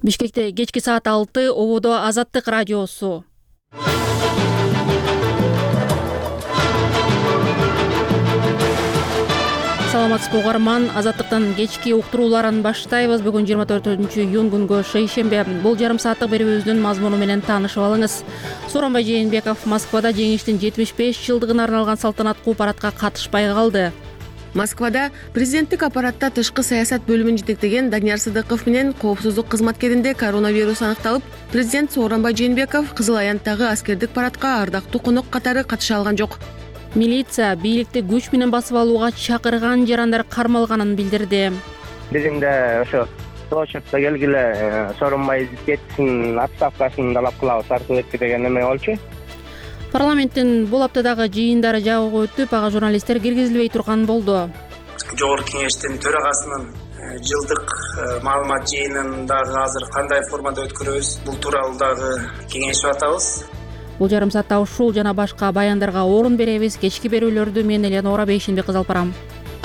Бишкекте кечки саат 6 ободо Азаттык радиосу. Саламатсызбы угарман, Азаттыктын кечки уктурууларын баштайбыз. Бүгүн 24-июнь күнгө шейшембе. Бул жарым сааттык берүүбүздүн мазмуну менен таанышып алыңыз. Сооронбай Жээнбеков Москвада жеңиштин 75 жылдыгына арналган салтанаттуу парадка катышпай калды. Москвада президенттик аппаратта тышкы саясат бөлүмүн жетектеген Данияр Сыдыков менен коопсуздук кызматкеринде коронавирус аныкталып, президент Сооронбай Жээнбеков Кызыл Аянттагы аскердик парадка ардактуу конок катары катыша алган жок. Милиция бийликти күч менен басып алууга чакырган жарандар кармалганын билдирди. Биздин да ошо Сочетте келгиле Сооронбай кетсин, отставкасын талап кылабыз, тартып этти деген эме болчу. Парламенттин бул аптадагы жыйындары жабык өтүп, ага журналисттер киргизилбей турган болду. Жогорку кеңештин төрагасынын жылдык маалымат жыйынын дагы азыр кандай формада өткөрөбүз, бул тууралуу дагы кеңешип атабыз. Бул жарым саатта ушул жана башка баяндарга орун беребиз. Кечки берүүлөрдү мен Элеонора Бейшенбек кызы алып барам.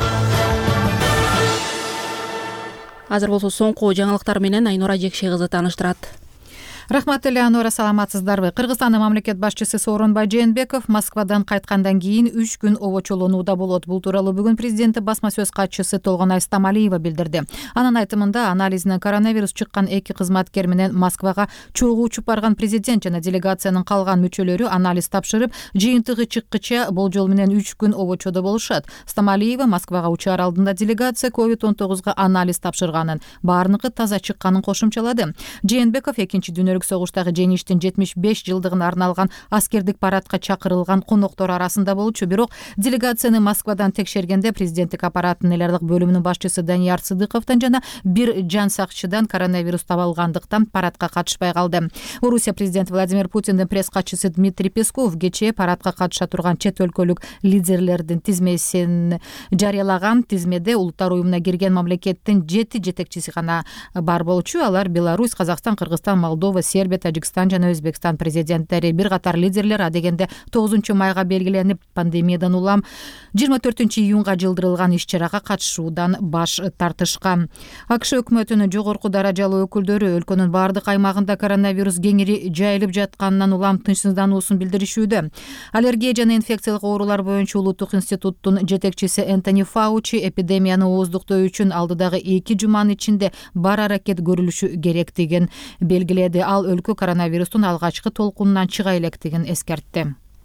Азыр болсо соңку жаңылыктар менен Айнура Жекше кызы тааныштырат. Рахмат, Элеонора, саламатсыздарбы? Кыргызстандын мамлекет башчысы Сооронбай Жээнбеков Москвадан кайткандан кийин 3 күн обочолонууда болот. Бул тууралуу бүгүн президенти басма сөз катчысы Толгонай Стамалиева билдирди. Анын айтымында анализинен коронавирус чыккан 2 кызматкер менен Москвага чогуу учуп барган президент жана делегациянын калган мүчөлөрү анализ тапшырып, жыйынтыгы чыккыча болжол менен 3 күн обочодо болушат. Стамалиева Москвага учаар алдында делегация COVID-19 анализ тапшырганын, баарыныкы таза чыкканын кошумчалады. Жээнбеков экинчи дүйнөлүк согуштагы жеңиштин 75 жылдыгына арналган аскердик парадка чакырылган коноктор арасында болчу. Бирок делегацияны Москвадан текшергенде президенттик аппараттын эл аралык бөлүмүнүн башчысы Данияр Сыдыковдон жана бир жан сакчыдан коронавирус табылгандыктан парадка катышпай калды. Орусия президенти Владимир Путиндин пресс катчысы Дмитрий Песков кечээ парадка катыша турган чет өлкөлүк лидерлердин тизмесин жарыялаган. Тизмеде улуттар уюмуна кирген мамлекеттин 7 жетекчиси гана бар болчу. Алар Беларусь, Казакстан, Кыргызстан, Молдова, Сербия, Тажикстан жана Өзбекстан президенттери. Бир катар лидерлер адегенде 9 майга белгиленип пандемиядан улам 24 июнга жылдырылган иш-чарага катышуудан баш тартышкан. АКШ өкмөтүнүн жогорку даражалуу өкүлдөрү өлкөнүн бардык аймагында коронавирус кеңири жайылып жатканынан улам тынчсыздануусун билдиришүүдө. Аллергия жана инфекциялык оорулар боюнча улуттук институттун жетекчиси Энтони Фаучи эпидемияны ооздуктоо үчүн алдыдагы 2 жуманын ичинде бар аракет көрүлүшү керектигин белгиледи. Ал өлкө коронавирустун алгачкы толкунунан чыга электигин эскертти.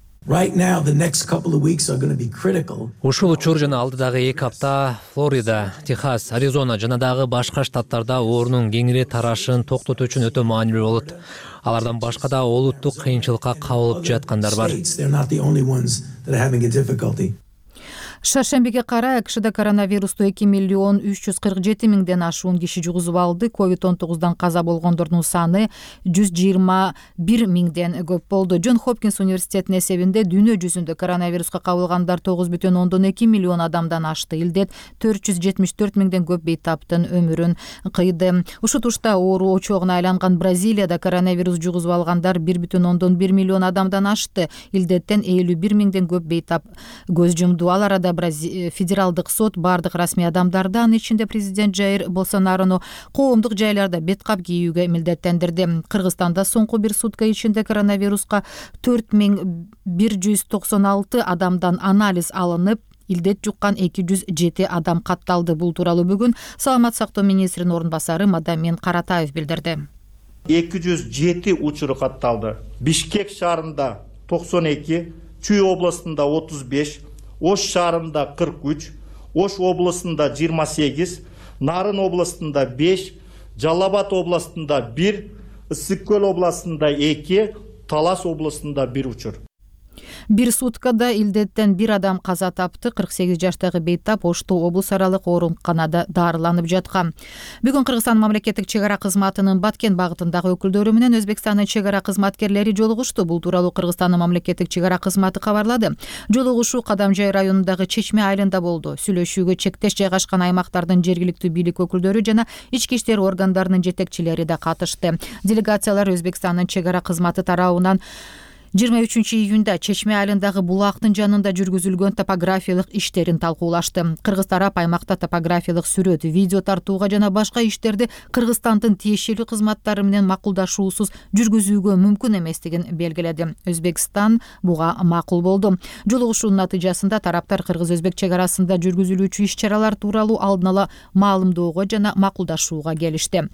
Ушул учур жана алдыдагы 2 апта Флорида, Техас, Аризона жана дагы башка штаттарда оорунун кеңири тарашын токтотуу үчүн өтө маанилүү болот. Алардан башка да олуттук кыйынчылыкка кабылып жаткандар бар. Шаршембиге карай АКШда коронавирусту 2.347.000ден ашуун киши жугузуп алды. COVID-19 каза болгондордун саны 121.000ден көп болду. Джон Хопкинс университетинин эсебинде дүйнө жүзүндө коронавируска кабылгандар 9.2 миллион адамдан ашты. Илдет 474.000ден көп бейтаптын өмүрүн кыйды. Ушул тушта оору очогуна айланган Бразилияда коронавирус жугузуп алгандар 1.1 миллион адамдан ашты. Илдеттен 51.000ден көп бейтап көз жумду. Ал арада федералдык сот бардык расмий адамдарды, анын ичинде президент Жаир Болсонарону коомдук жайларда бет кап кийүүгө милдеттендирди. Кыргызстанда соңку бир сутка ичинде коронавируска 4196 адамдан анализ алынып, илдет жуккан 207 адам катталды. Бул тууралуу бүгүн саламат сактоо министринин орун басары Мадамин Каратаев билдирди. 207 учуру катталды. Бишкек шаарында 92, Чүй областында 35, Ош шаарында 43, Ош областында 28, Нарын областында 5, Жалал-Абад областында 1, Ысык Көл областында 2, Талас областында 1 учур. Бир суткада илдеттен бир адам каза тапты. 48 жаштагы бейтап Ошто облус аралык ооруканада дарыланып жаткан. Бүгүн Кыргызстан мамлекеттик чек ара кызматынын Баткен багытындагы өкүлдөрү менен Өзбекстандын чек ара кызматкерлери жолугушту. Бул тууралуу Кыргызстандын мамлекеттик чек ара кызматы кабарлады. Жолугушуу Кадамжай районундагы Чечме айылында болду. Сүйлөшүүгө чектеш жайгашкан аймактардын жергиликтүү бийлик өкүлдөрү жана ички иштер органдарынын жетекчилери да катышты. Делегациялар Өзбекстандын чек ара кызматы тарабынан 23-июнда Чечме айылындагы булактын жанында жүргүзүлгөн топографиялык иштерин талкуулашты. Кыргыз тарап аймакта топографиялык сүрөт, видео тартууга жана башка иштерди Кыргызстандын тиешелүү кызматтары менен макулдашуусуз жүргүзүүгө мүмкүн эместигин белгиледи. Өзбекстан буга макул болду. Жолугушуунун натыйжасында тараптар кыргыз-өзбек чек арасында жүргүзүлүүчү иш-чаралар тууралуу алдын ала маалымдоого жана макулдашууга келишти.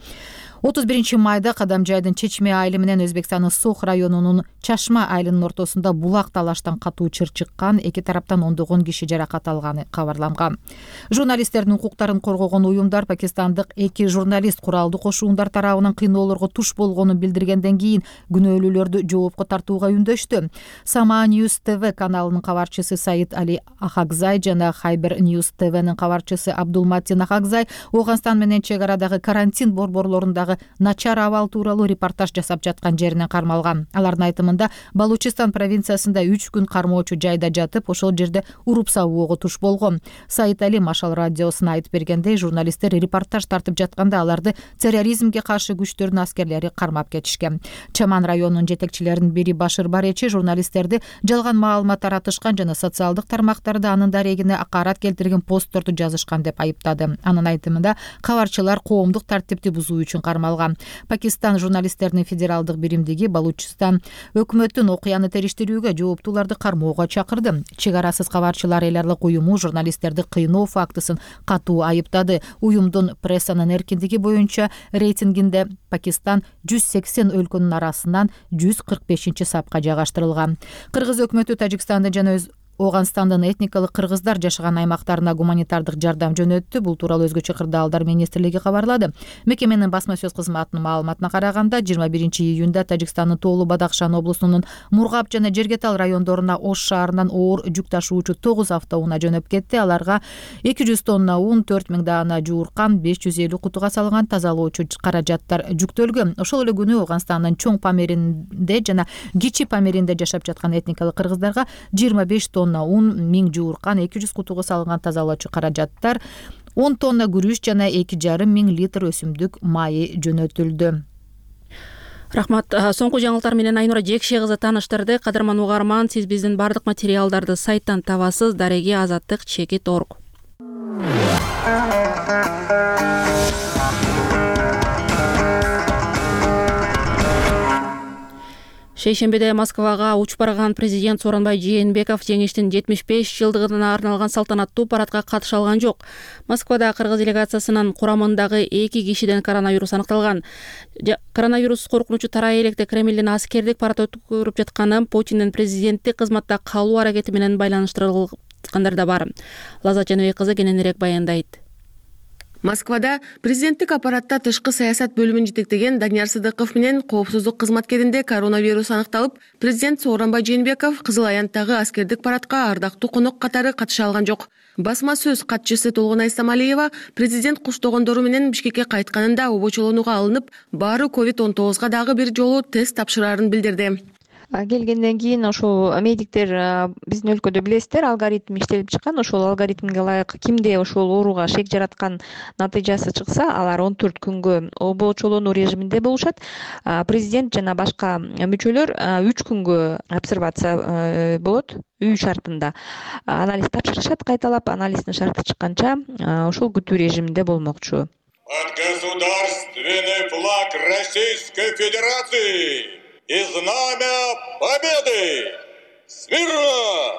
31 майда Кадамжайдын Чечме айылы менен Өзбекстандын Сох районунун Чашма айылынын ортосунда булак талаштан катуу чыр чыккан, эки тараптан ондогон киши жаракат алганы кабарланган. Журналисттердин укуктарын коргогон уюмдар Пакистандык 2 журналист куралдуу кошуундар тарабынан кыйноолорго туш болгонун билдиргенден кийин күнөөлүүлөрдү жоопко тартууга үндөштү. Сама News TV каналынын кабарчысы Саид Али Ахакзай жана Хайбер News TVнын кабарчысы Абдулматин Ахакзай Ооганстан менен чек арадагы карантин борборлорундагы начар абал тууралуу репортаж жасап жаткан жеринен кармалган. Алардын айтымында Балучистан провинциясында 3 күн кармоочу жайда жатып, ошол жерде уруп сабоого туш болгон. Саид Али Машал радиосуна айтып бергендей, журналисттер репортаж тартып жатканда аларды терроризмге каршы күчтөрдүн аскерлери кармап кетишкен. Чаман районунун жетекчилеринин бири Башыр Баречи журналисттерди жалган маалымат таратышкан жана социалдык тармактарда анын дарегине акарат келтирген постторду жазышкан деп айыптады. Анын айтымында кабарчылар коомдук тартипти бузуу үчүн кармалган. Пакистан журналисттеринин федералдык биримдиги Балучистан өкмөттүн окуяны териштирүүгө жооптууларды кармоого чакырды. Чек арасыз кабарчылар эл аралык уюму журналисттерди кыйноо фактысын катуу айыптады. Уюмдун прессанын эркиндиги боюнча рейтингинде Пакистан 180 өлкөнүн арасынан 145 сапка жайгаштырылган. Кыргыз өкмөтү Тажикстанды жана Ооганстандын этникалык кыргыздар жашаган аймактарына гуманитардык жардам жөнөттү. Бул тууралуу өзгөчө кырдаалдар министрлиги кабарлады. Мекеменин басма сөз кызматынын маалыматына караганда 21 июнда Тажикстандын Тоолу Бадахшан облусунун Мургап жана Жергетал райондоруна Ош шаарынан оор жүк ташуучу 9 автоунаа жөнөп кетти. Аларга 200 тонна ун, 4000 даана жууркан, 550 кутуга салынган тазалоочу каражаттар жүктөлгөн. Ошол эле күнү Ооганстандын чоң Памиринде жана Кичи Памиринде жашап жаткан этникалык кыргыздарга 25 тонна ун, 1000 жууркан, 200 кутуга салынган тазалоочу каражаттар, 10 тонна күрүч жана 2,5 литр өсүмдүк майы жөнөтүлдү. Рахмат. Соңку жаңылыктар менен Айнура Жекше кызы тааныштырды. Кадырман угарман, сиз биздин бардык материалдарды сайттан табасыз. Дареги азаттык _org. Шейшембиде Москвага учуп барган президент Сооронбай Жээнбеков жеңиштин 75 жылдыгына арналган салтанаттуу парадка катыша алган жок. Москвада кыргыз делегациясынын курамындагы 2 кишиден коронавирус аныкталган. Коронавирус коркунучу тарай электе Кремлдин аскердик парад өткөрүп жатканы Путиндин президенттик кызматта калуу аракети менен байланыштырылгандар да бар. Лаззат Жаныбек кызы кененирээк баяндайт. Москвада президенттик аппаратта тышкы саясат бөлүмүн жетектеген Данияр Сыдыков менен коопсуздук кызматкеринде коронавирус аныкталып, президент Сооронбай Жээнбеков Кызыл Аянттагы аскердик парадка ардактуу конок катары катыша алган жок. Басма сөз катчысы Толгонай Стамалиева президент куштогондору менен Бишкекке кайтканында обочолонууга алынып, баары COVID-19 дагы бир жолу тест тапшырарын билдирди. Келгенден кийин ошол медиктер биздин өлкөдө билесиздер, алгоритм иштелип чыккан. Ошол алгоритмге ылайык кимде ошол ооруга шек жараткан натыйжасы чыкса, алар 14 күнгө обочолонуу режиминде болушат. Президент жана башка мүчөлөр 3 күнгө обсервация болот үй шартында. Анализ тапшырышат кайталап, анализдин шарты чыкканча ошол күтүү режиминде болмокчу. Под государственный флаг Российской Федерации и знамя победы! Смирно!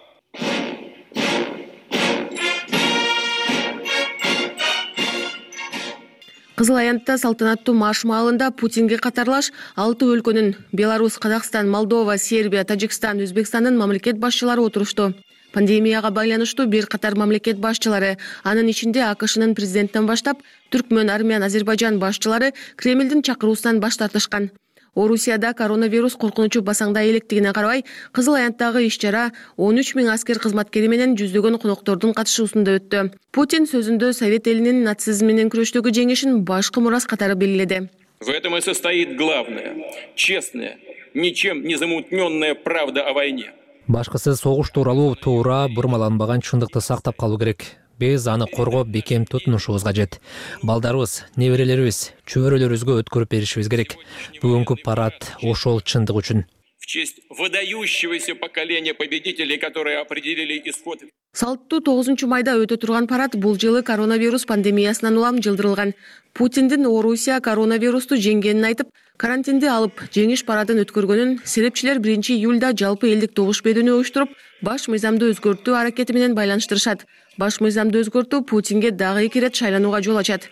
Кызыл Аянтта салтанаттуу марш маалында Путинге катарлаш 6 өлкөнүн Беларусь, Казакстан, Молдова, Сербия, Тажикстан, Өзбекстандын мамлекет башчылары отурушту. Пандемияга байланыштуу бир катар мамлекет башчылары, анын ичинде АКШнын президенттен баштап, Түркмөн, Армян, Азербайжан башчылары Кремлдин чакыруусунан баш тартышкан. Орусияда коронавирус коркунучу басаңдай электигине карабай, Кызыл Аянттагы иш-чара 13 000 аскер кызматкери менен жүздөгөн коноктордун катышуусунда өттү. Путин сөзүндө Совет элинин нацизм менен күрөштөгү жеңишин башкы мурас катары белгиледи. В этом и состоит главное, честная, ничем не замутненная правда о войне. Башкысы согуш тууралуу туура бурмаланбаган чындыкты сактап калуу керек. Биз аны коргоп бекем тутунушубуз кажет. Балдарыбыз, неберелерибиз, чөбөрөлөрүбүзгө өткөрүп беришибиз керек. Бүгүнкү парад ошол чындык үчүн. в честь выдающегося поколения победителей, которые определили исход. Салттуу 9 майда өтө турган парад бул жылы коронавирус пандемиясынан улам жылдырылган. Путиндин Орусия коронавирусту жеңгенин айтып, карантинди алып жеңиш парадын өткөргөнүн серепчилер 1-июлда жалпы элдик добуш берүүнү уюштуруп, баш мыйзамды өзгөртүү аракети менен байланыштырышат. Баш мыйзамды өзгөртүү Путинге дагы 2 рет шайланууга жол ачат.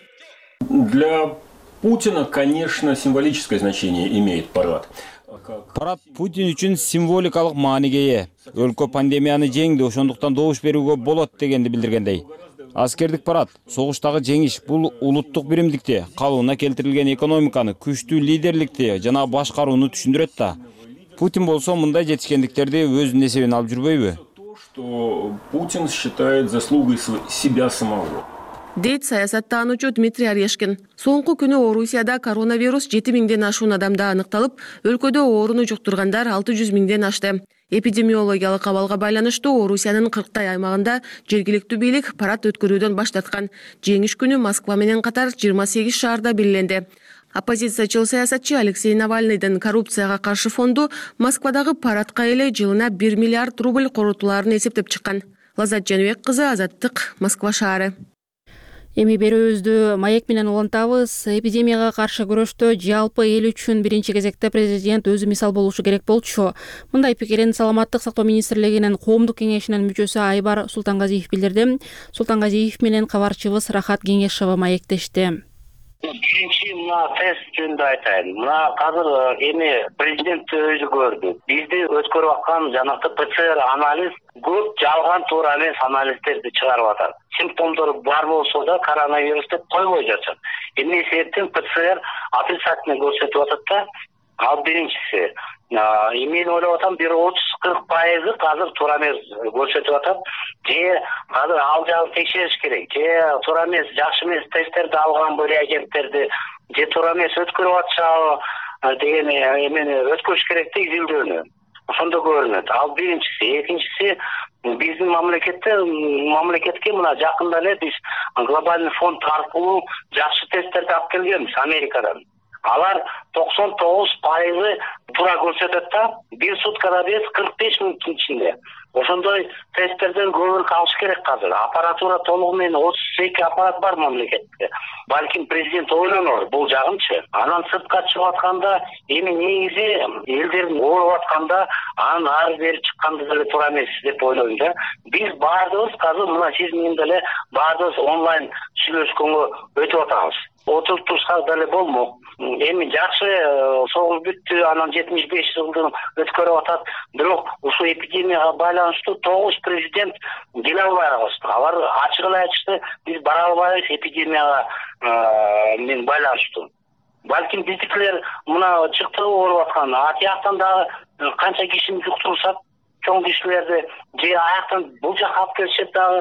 Для Путина, конечно, символическое значение имеет парад. Парад Путин үчүн символикалык мааниге ээ. Өлкө пандемияны жеңди, ошондуктан добуш берүүгө болот дегенди билдиргендей. Аскердик парад согуштагы жеңиш бул улуттук биримдикти, калыбына келтирилген экономиканы, күчтүү лидерликти жана башкарууну түшүндүрөт да. Путин болсо мындай жетишкендиктерди өзүнүн эсебине алып жүрбөйбү? Что Путин считает заслугой себя самого. Дейт саясаттануучу Дмитрий Орешкин. Соңку күнү Орусияда коронавирус 7000ден ашуун адамда аныкталып, өлкөдө ооруну жуктургандар 600 000ден ашты. Эпидемиологиялык абалга байланыштуу Орусиянын 40 аймагында жергиликтүү бийлик парад өткөрүүдөн баш тарткан. Жеңиш күнү Москва менен катар 28 шаарда белгиленди. Оппозициячыл саясатчы Алексей Навальныйдын коррупцияга каршы фонду Москвадагы парадка эле жылына 1 миллиард рубль коротулаарын эсептеп чыккан. Лазат Жаныбек кызы, Азаттык, Москва шаары. Эми берүүбүздү маек менен улантабыз. Эпидемияга каршы күрөштө жалпы эл үчүн биринчи кезекте президент өзү мисал болушу керек болчу. Мындай пикирин Саламаттык сактоо министрлигинин коомдук кеңешинин мүчөсү Айбар Султангазиев билдирди. Султангазиев менен кабарчыбыз Рахат Кеңешова маектешти. Биринчи мына тест жөнүндө айтайын. Мына азыр эми президент өзү көрдү. Бизди өткөрүп аткан жанагы ПЦР анализ көп жалган туура эмес анализдерди чыгарып атат. Симптомдору бар болсо да коронавирус деп койбой жатат. Эмне себептен ПЦР отрицательный көрсөтүп атат да. Ал биринчиси. Мен ойлоп атам, бир 30-40% азыр туура эмес көрсөтүп атат. Же азыр ал жагын текшериш керек. Же туура эмес, жакшы эмес тесттерди алган реагенттерди, же туура эмес өткөрүп атышабы деген эмени өткөрүш керек да изилдөөнү. Ошондо көрүнөт. Ал биринчиси. Экинчиси, биздин мамлекетке мына жакында эле биз глобальный фонд аркылуу жакшы тесттерди алып келгенбиз Америкадан. Алар 99% туура көрсөтөт да, бир суткада без 45 мүнөттүн ичинде. Ошондой тесттерден көбүрөөк алыш керек азыр. Аппаратура толугу менен 32 аппарат бар мамлекетте. Балким президент ойлонор бул жагынчы. Анан сыртка чыгып атканда, эми негизи элдердин ооруп атканда анын ары бери чыкканды деле туура эмес деп ойлойм да. Биз баардыгыбыз азыр мына сиз менен деле баардыгыбыз онлайн сүйлөшкөнгө өтүп атабыз. Отуруп турсак деле болмок. Эми жакшы согуш бүттү, анан 75 жылдын өткөрүп атат. Бирок ушул эпидемияга байланыштуу 9 президент келе албай калышты. Алар ачык эле айтышты, биз бара албайбыз эпидемияга менен байланыштуу. Балким биздикилер мына чыкты ооруп аткан, атияктан дагы канча кишини жуктурсат, чоң кишилерди же аяктан бул жака алып келишет дагы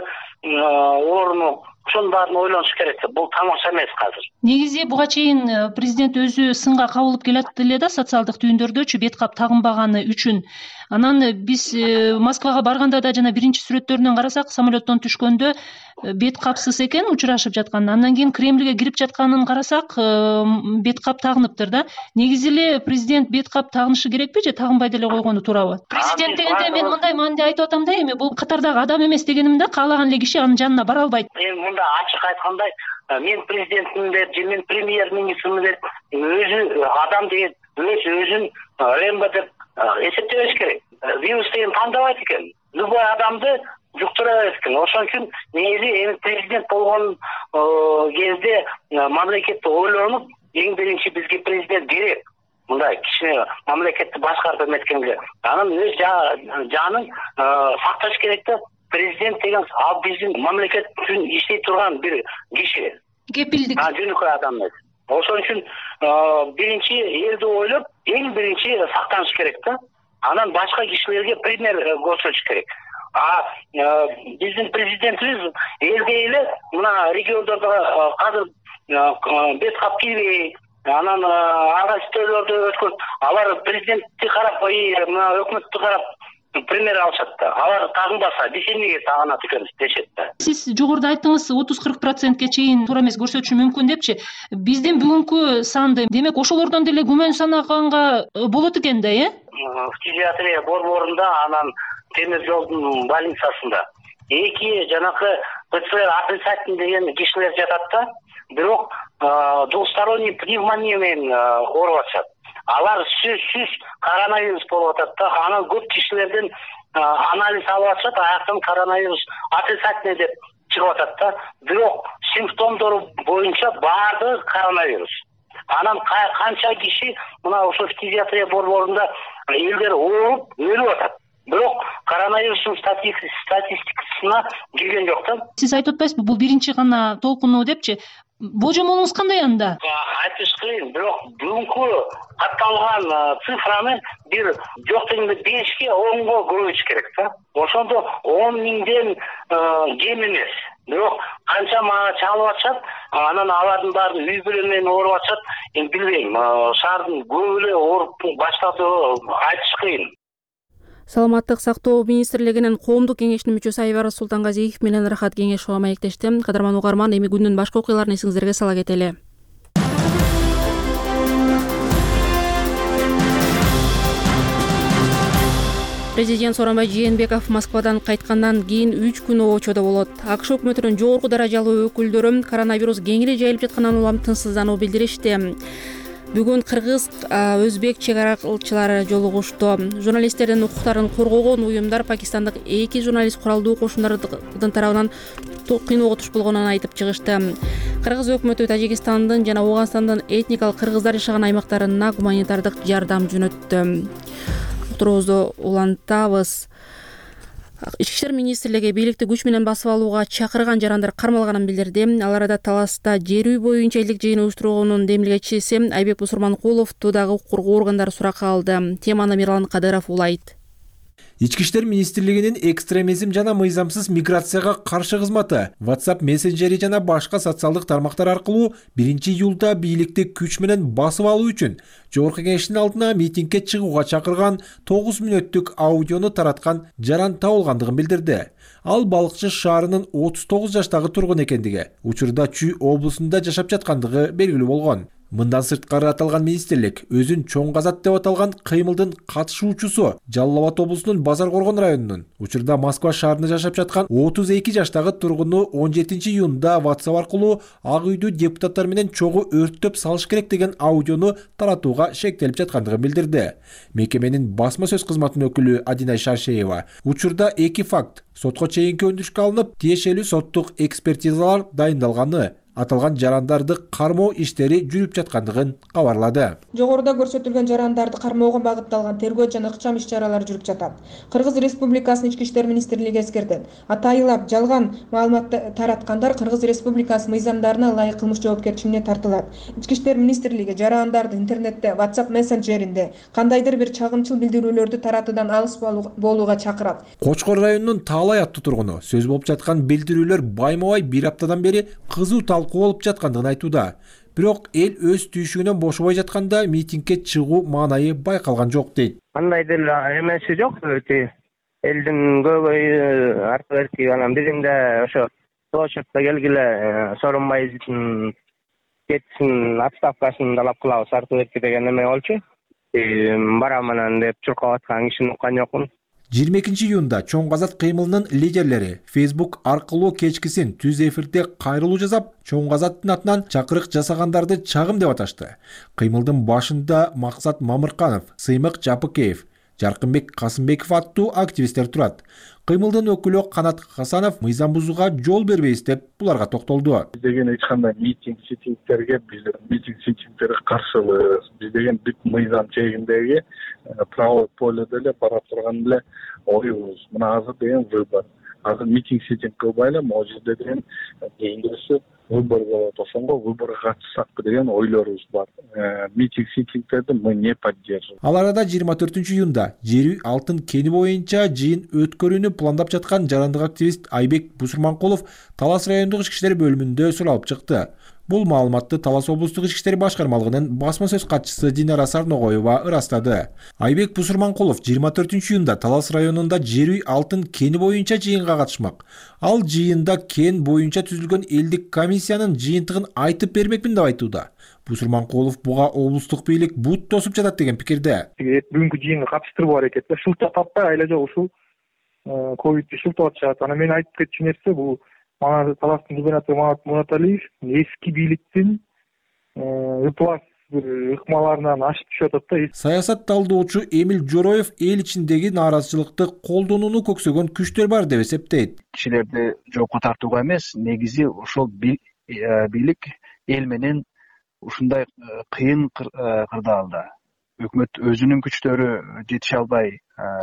ооруну. Ошонун баарын ойлонуш керек. Бул тамаша эмес азыр. Негизи буга чейин президент өзү сынга кабылып келет эле да социалдык түйүндөрдөчү бет кап тагынбаганы үчүн. Анан биз Москвага барганда да жана биринчи сүрөттөрүнөн карасак, самолеттон түшкөндө бет капсыз экен учурашып жаткан. Андан кийин Кремльге кирип жатканын карасак, бет кап тагыныптыр да. Негизи эле президент бет кап тагынышы керекпи же тагынбай деле койгону туурабы? Президент дегенде мен мындай мааниде айтып атам да, эми бул катардагы адам эмес дегеним да, каалаган эле киши анын жанына бара албайт. Мында ачык айткандай, мен президентмин деп, же мен премьер-министрмин деп, өзү адам деген өзүн Рэмбо деп эсептебеш керек. Вирус деген тандабайт экен. Любой адамды жуктура берет экен. Ошон үчүн негизи эми президент болгон кезде мамлекетти ойлонуп, эң биринчи бизге президент керек. Мындай кичине мамлекетти башкарып эметкенге, анын өз жанын сакташ керек да. Президент деген ал биздин мамлекет үчүн иштей турган бир киши. Кепилдик. Жөнөкөй адам эмес. Ошон үчүн биринчи элди ойлоп, эң биринчи сактаныш керек да. Анан башка кишилерге пример көрсөтүш керек. Биздин президентибиз элге эле мына региондордо азыр бет кап кийбей, анан ар кайсы төөлөрдө өткөн, алар президентти карап, мына өкмөттү карап пример алышат да. Алар тагынбаса, биз эмнеге тагынат экенбиз дешет да. Сиз жогоруда айттыңыз 30-40%ке чейин туура эмес көрсөтүшү мүмкүн депчи. Биздин бүгүнкү санды, демек ошолордон деле күмөн санаганга болот экен да, фтизиатрия борборунда, анан темир жолдун больницасында 2 жанакы ПЦР отрицательный деген кишилер жатат да, бирок двусторонний пневмония менен ооруп атышат. Алар сөзсүз коронавирус болуп атат да. Анан көп кишилерден анализ алып атышат, аяктан коронавирус отрицательный деп чыгып атат да. Бирок симптомдору боюнча баардыгы коронавирус. Анан канча киши мына ошо фтизиатрия борборунда элдер ооруп өлүп атат. Бирок коронавирустун статистикасына кирген жок да. Сиз айтып атпайсызбы, бул биринчи гана толкуну депчи? Божомолуңуз кандай анда? Айтыш кыйын, бирок бүгүнкү катталган цифраны бир жок дегенде 5ке 10го көбөйтүш керек да. Ошондо 10 миңден кем эмес. Бирок канча мага чалып атышат, анан алардын баары үй бүлө менен ооруп атышат. Эми билбейм, шаардын көп эле ооруп баштады, айтыш кыйын. Саламаттык сактоо министрлигинин коомдук кеңешинин мүчөсү Айбар Султангазиев менен Рахат Кеңешова маектешти. Кадырман угарман, эми күндүн башка окуяларын эсиңиздерге сала кетели. Президент Сооронбай Жээнбеков Москвадан кайткандан кийин 3 күн обочодо болот. АКШ өкмөтүнүн жогорку даражалуу өкүлдөрү коронавирус кеңири жайылып жаткандан улам тынчсыздануу билдиришти. Бүгүн кыргыз, өзбек чек-аралчылары жолугушту. Журналисттердин укуктарын коргогон уюмдар пакистандык 2 журналист куралдуу кошундардын тарабынан кыйноого туш болгонун айтып чыгышты. Кыргыз өкмөтү Тажикстандын жана Ооганстандын этникалык кыргыздар жашаган аймактарына гуманитардык жардам жөнөттү. Уктуруубузду улантабыз. Ички иштер министрлиги бийликти күч менен басып алууга чакырган жарандар кармалганын билдирди. Ал арада Таласта жер үй боюнча элдик жыйын уюштургонун демилгечиси Айбек Бусурманкуловду дагы укук коргоо органдары суракка алды. Теманы Мирлан Кадыров улайт. Ички иштер министрлигинин экстремизм жана мыйзамсыз миграцияга каршы кызматы WhatsApp мессенджери жана башка социалдык тармактар аркылуу 1-июлда бийликти күч менен басып алуу үчүн Жогорку кеңештин алдына митингге чыгууга чакырган 9 мүнөттүк аудиону тараткан жаран табылгандыгын билдирди. Ал Балыкчы шаарынын 39 жаштагы тургун экендиги, учурда Чүй облусунда жашап жаткандыгы белгилүү болгон. Мындан сырткары аталган министрлик өзүн чоң казат деп аталган кыймылдын катышуучусу Жалал Абад облусунун Базар Коргон районунун, учурда Москва шаарында жашап жаткан 32 жаштагы тургуну 17-июнда WhatsApp аркылуу Ак үйдү депутаттар менен чогуу өрттөп салыш керек деген аудиону таратууга шектелип жаткандыгын билдирди. Мекеменин басма сөз кызматынын өкүлү Адинай Шаршеева учурда 2 факт сотко чейинки өндүрүшкө алынып, тиешелүү соттук экспертизалар дайындалганы, аталган жарандарды кармоо иштери жүрүп жаткандыгын кабарлады. Жогоруда көрсөтүлгөн жарандарды кармоого багытталган тергөө жана ыкчам иш-чаралар жүрүп жатат. Кыргыз Республикасынын Ички иштер министрлиги эскертет. Атайылап жалган маалымат тараткандар Кыргыз Республикасы мыйзамдарына ылайык кылмыш жоопкерчилигине тартылат. Ички иштер министрлиги жарандарды интернетте, WhatsApp мессенджеринде кандайдыр бир чагымчыл билдирүүлөрдү таратуудан алыс болууга чакырат. Кочкор районунун Таалай аттуу тургуну сөз болуп жаткан билдирүүлөр байма-бай бир аптадан бери кызуу болуп жаткандыгын айтууда. Бирок эл өз түйшүгүнөн бошобой жатканда митингге чыгуу маанайы байкалган жок дейт. Кандайдыр эмеси жок, элдин көбөйү арты берки, анан биздин да ошо площадька келгиле Сооронбайдын кетсин, отставкасын талап кылабыз арты берки деген эме болчу. Барам анан деп чуркап аткан кишини уккан жокмун. 22-июнда чоң казат кыймылынын лидерлери Facebook аркылуу кечкисин түз эфирде кайрылуу жасап, чоң казаттын атынан чакырык жасагандарды чагым деп аташты. Кыймылдын башында Максат Мамырканов, Сыймык Жапыкеев, Жаркынбек Касымбеков аттуу активисттер турат. Кыймылдын өкүлү Канат Хасанов мыйзам бузууга жол бербейбиз деп буларга токтолду. Биз деген эч кандай митингтерге, биз митингтерге каршыбыз. Биз деген бүт мыйзам чегиндеги правовой поледе эле барап турган эле оюбуз. Мына азыр деген выбор. Азыр митинг кылбайлы, могу жерде деген кийинкиси выбор болот. Ошонго выборго катышсакпы деген ойлорубуз бар. Митингтерди мы не поддерживаем. Ал арада 24-июнда жер үй алтын кени боюнча жыйын өткөрүүнү пландап жаткан жарандык активист Айбек Бусурманкулов Талас райондук ички иштер бөлүмүндө суралып чыкты. Бул маалыматты Талас облустук ички иштер башкармалыгынын басма сөз катчысы Динара Сарногоева ырастады. Айбек Бусурманкулов 24-июнда Талас районунда жер үй алтын кени боюнча жыйынга катышмак. Ал жыйында кен боюнча түзүлгөн элдик комиссиянын жыйынтыгын айтып бермекмин деп айтууда. Бусурманкулов буга облустук бийлик бут тосуп жатат деген пикирде. Бүгүнкү жыйынга катыштырбоо аракет да шылтап таппай айла жок ушул ковидти шылтап атышат. Анан мен айтып кетчү нерсе бул Таластын губернатору Манат Мураталиев эски бийликтин ыплас ыкмаларынан ашып түшүп атат да. Саясат талдоочу Эмил Жороев эл ичиндеги нааразычылыкты колдонууну көксөгөн күчтөр бар деп эсептейт. Кишилерди жокко тартууга эмес, негизи ошол бийлик эл менен ушундай кыйын кырдаалда өкмөт өзүнүн күчтөрү жетише албай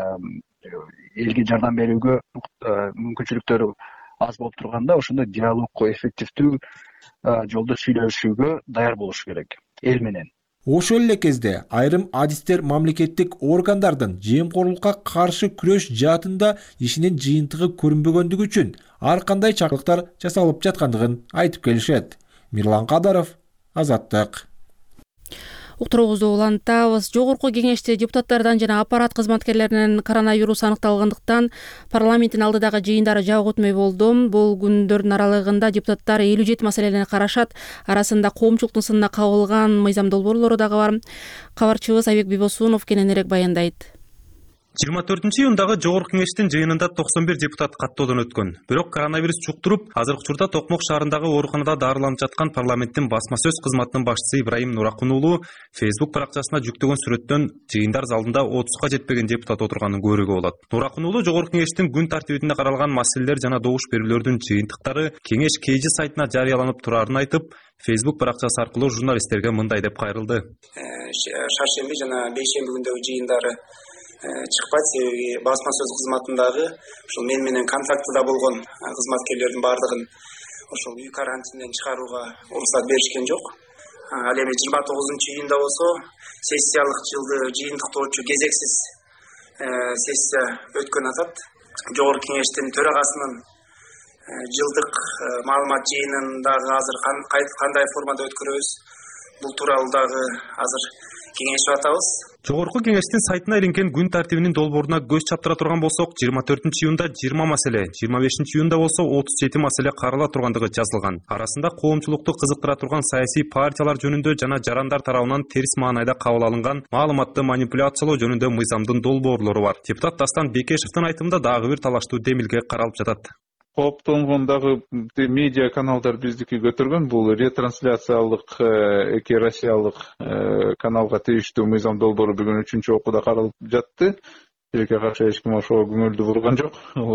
элге жардам берүүгө мүмкүнчүлүктөрү аз болуп турганда ошондой диалогко эффективдүү жолдо сүйлөшүүгө даяр болуш керек эл менен. Ошол эле кезде айрым адистер мамлекеттик органдардын жемкорлукка каршы күрөш жаатында ишинин жыйынтыгы көрүнбөгөндүгү үчүн ар кандай чакырыктар жасалып жаткандыгын айтып келишет. Мирлан Кадаров, Азаттык. Уктуруубузду улантабыз. Жогорку кеңеште депутаттардан жана аппарат кызматкерлеринин коронавирус аныкталгандыктан парламенттин алдыдагы жыйындары жабык өтмөй болду. Бул күндөрдүн аралыгында депутаттар 57 маселени карашат. Арасында коомчулуктун сынына кабылган мыйзам долбоорлору дагы бар. Кабарчыбыз Айбек Бибосунов кененирээк баяндайт. 24-июндагы жогорку кеңештин жыйынында 91 депутат каттоодон өткөн. Бирок коронавирус жуктуруп, азыркы учурда Токмок шаарындагы ооруканада дарыланып жаткан парламенттин басма сөз кызматынын башчысы Ибраим Нуракун уулу Facebook баракчасына жүктөгөн сүрөттөн жыйындар залында 30га жетпеген депутат отурганын көрүүгө болот. Нуракун уулу жогорку кеңештин күн тартибинде каралган маселелер жана добуш берүүлөрдүн жыйынтыктары кеңеш KG сайтына жарыяланып турарын айтып, Facebook баракчасы аркылуу журналисттерге мындай деп кайрылды. Шаршемби жана бейшемби күндөгү жыйындары чыкпайт, себеби басма сөз кызматындагы ушул мен менен контактыда болгон кызматкерлердин баардыгын ошол үй карантинден чыгарууга уруксат беришкен жок. Ал эми 29-июнда болсо сессиялык жылды жыйынтыктоочу кезексиз сессия өткөн атат. Жогорку кеңештин төрагасынын жылдык маалымат жыйынын дагы азыр кандай формада өткөрөбүз, бул тууралуу дагы азыр кеңешип атабыз. Жогорку кеңештин сайтына илинген күн тартибинин долбооруна көз чаптыра турган болсок, 24-июнда 20 маселе, 25-июнда болсо 37 маселе карала тургандыгы жазылган. Арасында коомчулукту кызыктыра турган саясий партиялар жөнүндө жана жарандар тарабынан терс маанайда кабыл алынган маалыматты манипуляциялоо жөнүндө мыйзамдын долбоорлору бар. Депутат Дастан Бекешевдин айтымында дагы бир талаштуу демилге каралып жатат. Кооптонгондагы медиа каналдар биздики көтөргөн, бул ретрансляциялык эки Россиялык каналга тийиштүү мыйзам долбоору бүгүн 3-окууда каралып жатты. Тилекке каршы эч ким ошого көңүлдү бурган жок.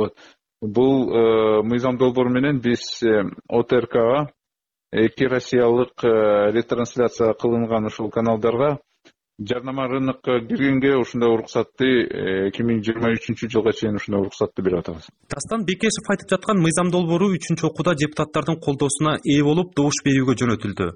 Бул мыйзам долбоору менен биз ОТРКга эки Россиялык ретрансляция кылынган ушул каналдарга жарнама рынокко киргенге ушундай уруксатты 2023-жылга чейин ушундай уруксатты берип атабыз. Дастан Бекешев айтып жаткан мыйзам долбоору 3-окууда депутаттардын колдоосуна ээ болуп добуш берүүгө жөнөтүлдү.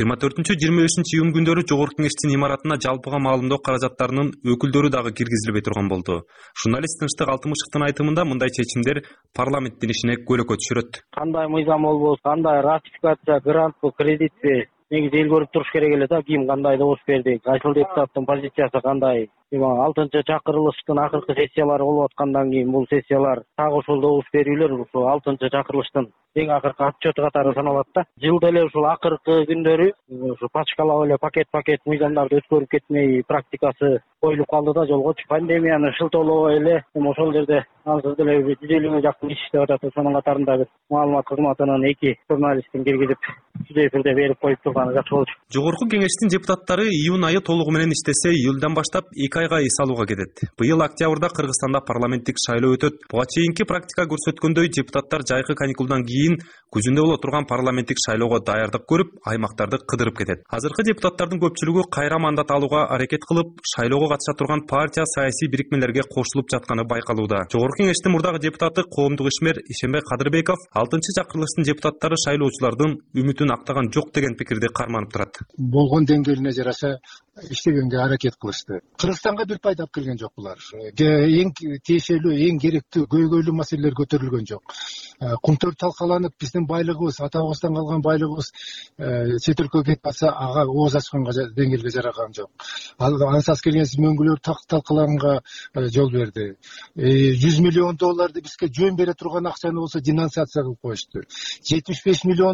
24-25-июн күндөрү жогорку кеңештин имаратына жалпыга маалымдоо каражаттарынын өкүлдөрү дагы киргизилбей турган болду. Журналист Тынчтык Алтымышевдин айтымында мындай чечимдер парламенттин ишине көлөкө түшүрөт. Кандай мыйзам болбосун, кандай ратификация, грантпы, кредитпи негизи эл көрүп туруш керек эле да, ким кандай добуш берди, кайсыл депутаттын позициясы кандай. 6-чы чакырылыштын акыркы сессиялары болуп аткандан кийин бул сессиялар так ушул добуш берүүлөр ушул 6-чы чакырылыштын эң акыркы отчету катары саналат да. Жылда эле ушул акыркы күндөрү ушу пачкалап эле пакет мыйзамдарды өткөрүп кетмей практикасы коюлуп калды да, жолгочу пандемияны шылтоолобой эле ошол жерде ансыз деле 150-ге жакын иш иштеп атат. Ошонун катарында биз маалымат кызматынын 2 журналистин киргизип түзүү эфирде берип коюп турганы жакшы болчу. Жогорку кеңештин депутаттары июнь айы толугу менен иштесе, июлдан баштап 2 айга иш алууга кетет. Быйыл октябрда Кыргызстанда парламенттик шайлоо өтөт. Буга чейинки практика көрсөткөндөй депутаттар жайкы каникулдан кийин күзүндө боло турган парламенттик шайлоого даярдык көрүп, аймактарды кыдырып кетет. Азыркы депутаттардын көпчүлүгү кайра мандат алууга аракет кылып, шайлоого катыша турган партия саясий бирикмелерге кошулуп жатканы байкалууда. Жогорку кеңештин мурдагы депутаты коомдук ишмер Ишенбек Кадырбеков 6-чы чакырылыштын депутаттары шайлоочулардын үмүтүн актаган жок деген пикирди карманып турат. Болгон деңгээлине жараша иштегенге аракет кылышты. Кыргызстан Кыргызстанга бир пайда алып келген жок булар. Эң тиешелүү, эң керектүү, көйгөйлүү маселелер көтөрүлгөн жок. Кумтөр талкаланып, биздин байлыгыбыз, ата-бабабыздан калган байлыгыбыз чет өлкөгө кетип атса, ага ооз ачканга деңгээлге жараган жок. Ансыз келгенсиз мөңгүлөр талкаланганга жол берди. $100 миллион бизге жөн бере турган акчаны болсо денонсация кылып коюшту. $75 миллион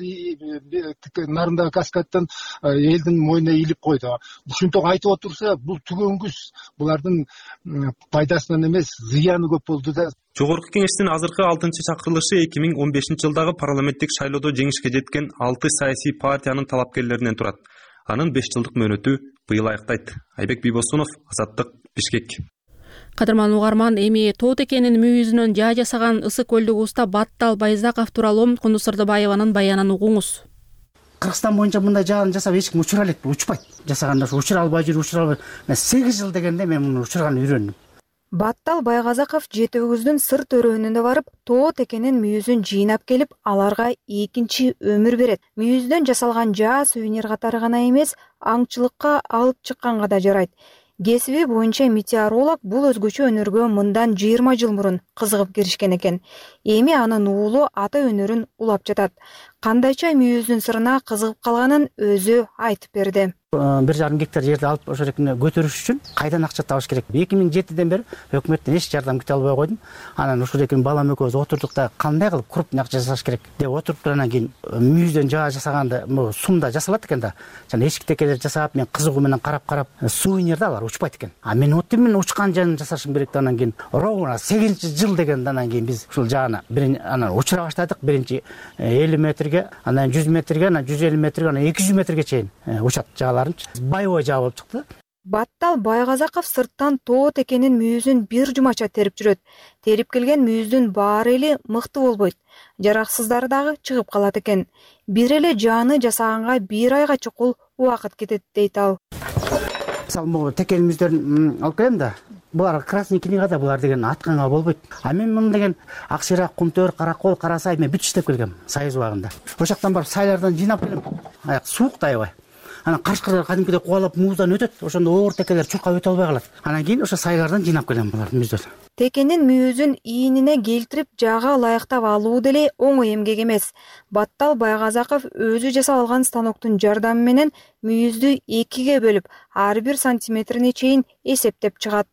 нарындагы каскадтан элдин мойнуна илип койду. Ушинтип айтып отурса, бул түгөнгүс, булардын пайдасынан эмес, зыяны көп болду да. Жогорку кеңештин азыркы 6-чакырылышы 2015-жылдагы парламенттик шайлоодо жеңишке жеткен 6 саясий партиянын талапкерлеринен турат. Анын 5 жылдык мөөнөтү быйыл аяктайт. Айбек Бийбосунов, Азаттык, Бишкек. Кадырман угарман, эми тоот экенин мүйүзүнөн жаа жасаган Ысык көлдүк уста Баттал Байзаков тууралуу Кундуз Сырдыбаеванын баянын угуңуз. Кыргызстан боюнча мындай жаан жасап эч ким учура элек, учпайт. Жасаганда учура албай жүр. Мен 8 жыл дегенде мен муну учурган үйрөндүм. Баттал Байгазаков жети өгүздүн сыр төрөөнүнө барып, тоот экенин мүйүзүн жыйнап келип, аларга экинчи өмүр берет. Мүйүздөн жасалган жаа сувенир катары гана эмес, аңчылыкка алып чыкканга да жарайт. Кесиби боюнча метеоролог бул өзгөчө өнөргө мындан 20 жыл мурун кызыгып киришкен экен. Эми анын уулу ата өнөрүн улап жатат. Кандайча мүйүздүн сырына кызыгып калганын өзү айтып берди. 1,5 гектар жерди алып ошол жерге көтөрүш үчүн кайдан акча табыш керек? 2007-ден бери өкмөттөн эч жардам күтө албай койдум. Анан ушул жерге балам экөөбүз отурдук да кандай кылып крупный акча жасаш керек деп отуруп турандан кийин мүйүздөн жаа жасаганда сумда жасалат экен да. Жана эшик текелер жасап, мен кызыгуу менен карап сувенирди алар учпайт экен. А мен мен учкан жааны жасашым керек да, анан кийин ровно 8-жыл деген анан кийин биз ушул жааны анан учура баштадык. Биринчи 50 метрге, анан 100 метрге, анан 150 метрге, анан 200 метрге чейин учат жаалар. Байбой жаа болуп чыкты. Баттал Байгазаков сырттан тоот экенин мүйүзүн бир жумача терип жүрөт. Терип келген мүйүздүн баары эли мыкты болбойт. Жараксыздары дагы чыгып калат экен. Бир эле жааны жасаганга 1 айга чукул убакыт кетет дейт ал. Мисалы, могу текен мүйүздөрүн алып келем да. Булар красный книгада булар деген атканга болбойт. А мен муну деген Акшира, Кумтөр, Каракол, Карасай мен бүт иштеп келгем Союз убагында. Ошоктон барып сайлардан жыйнап келем. Аяк суук да аябай. Анан карышкырлар кадимкидей кубалап мууздан өтөт. Ошондо оор текелер чуркап өтө албай калат. Анан кийин ошо сайлардан жыйнап келем булар мүйүздөр. Текенин мүйүзүн ийинине келтирип жаага ылайыктап алуу деле оңой эмгек эмес. Баттал Байгазаков өзү жасап алган станоктун жардамы менен мүйүздү 2ге бөлүп, ар бир сантиметрине чейин эсептеп чыгат.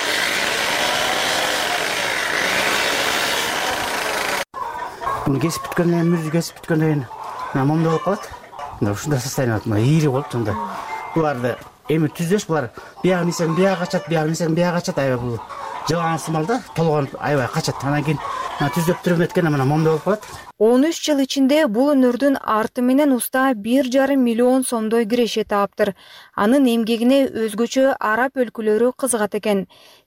Муну кесип бүткөндөн кийин, мүйүздү кесип бүткөндөн кийин момдой болуп калат. Ушундай состояние болот. Ийри болуп сонда. Буларды эми түзөш, булар биягы несең бияга качат, биягы несең бияга качат. Аябай бул жылган сымал да, толгон аябай качат. Анан кийин түзөп түрүп эткенде мына момдой болуп калат. 13 жыл ичинде бул өнөрдүн арты менен уста 1,5 миллион сомдой киреше таптыр. Анын эмгегине өзгөчө араб өлкөлөрү кызыгат экен.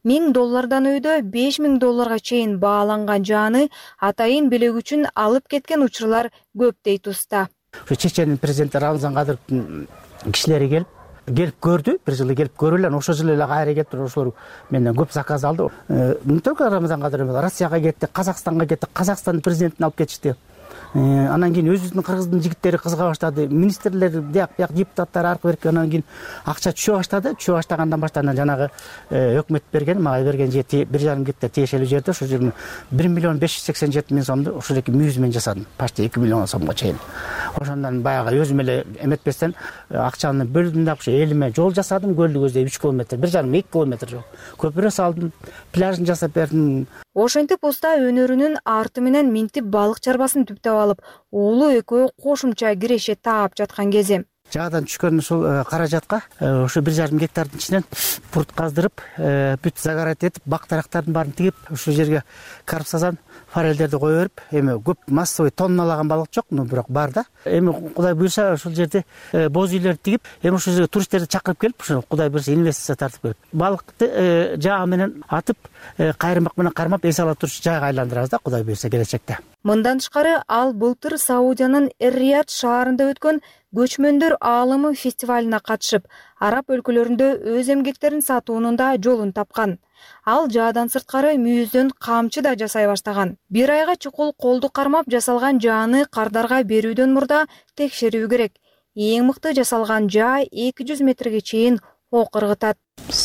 $1000 өйдө $5000 чейин бааланган жааны атайын белек үчүн алып кеткен учурлар көп дейт уста. Чеченин президенти Рамзан Кадыровдун кишилери келип көрдү, бир жылы келип көрүлөр, ошол жылы эле кайра келип ошолор менден көп заказ алды. Не только Рамзан Кадыров, Россияга кетти, Казакстанга кетти, Казакстандын президентин алып кетишти. Анан кийин өзүбүздүн кыргыздын жигиттери кызыга баштады. Министрлер, бияк депутаттар аркы берип анан кийин акча түшө баштады. Түшө баштагандан баштап жанагы өкмөт берген, мага берген же 1,5 гектар тиешелүү жерде ошол жерде 1,587,000 сомду ошол эки мүйүз менен жасадым. Почти 2 миллион сомго чейин. Ошондон баягы өзүм эле эметпестен акчаны бөлдүм да ошо элиме жол жасадым. Көлдү көздөй 3 километр, 1,5-2 километр жол. Көпүрө салдым, пляжын жасап бердим. Ошентип уста өнөрүнүн арты менен минтип балык чарбасын түптөп алып, уулу экөө кошумча киреше таап жаткан кези. Жаадан түшкөн ушул каражатка ошо 1,5 гектардын ичинен пурт каздырып, бүт загорать этип, бактарактардын баарын тигип, ушул жерге карп сазан, форелдерди кое берип, эми көп массовый тонналаган балык жок, но бирок бар да. Эми Кудай буйрса ушул жерде боз үйлөрдү тигип, эми ушул жерге туристтерди чакырып келип, ушул Кудай буйрса инвестиция тартып келип, балыкты жаа менен атып, кайрымак менен кармап эс ала туруш жайга айландырабыз да, Кудай буйрса келечекте. Мындан тышкары ал былтыр Саудиянын Эр-Рияд шаарында өткөн көчмөндөр аалымы фестивалына катышып, араб өлкөлөрүндө өз эмгектерин сатуунун да жолун тапкан. Ал жаадан сырткары мүйүздөн камчы да жасай баштаган. 1 айга чукул колду кармап жасалган жааны кардарга берүүдөн мурда текшерүү керек. Эң мыкты жасалган жаа 200 метрге чейин ок ыргытат.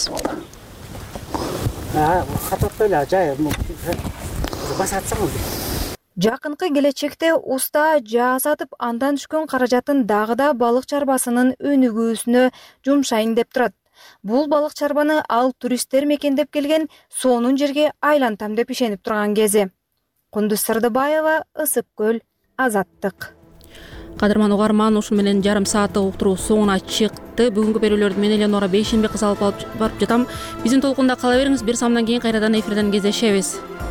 Жакынкы келечекте уста жаа сатып, андан түшкөн каражатын дагы да балык чарбасынын өнүгүүсүнө жумшайын деп турат. Бул балык чарбаны ал туристтер мекендеп келген сонун жерге айлантам деп ишенип турган кези. Кундуз Сырдыбаева, Ысык көл, Азаттык. Кадырман угарман, ушу менен жарым сааттык уктуруу соңуна чыкты. Бүгүнкү берүүлөрдү мен Эленора Бейшенбек алып барып жатам. Биздин толкунда кала бериңиз. Бир самдан кийин кайрадан эфирден кездешебиз.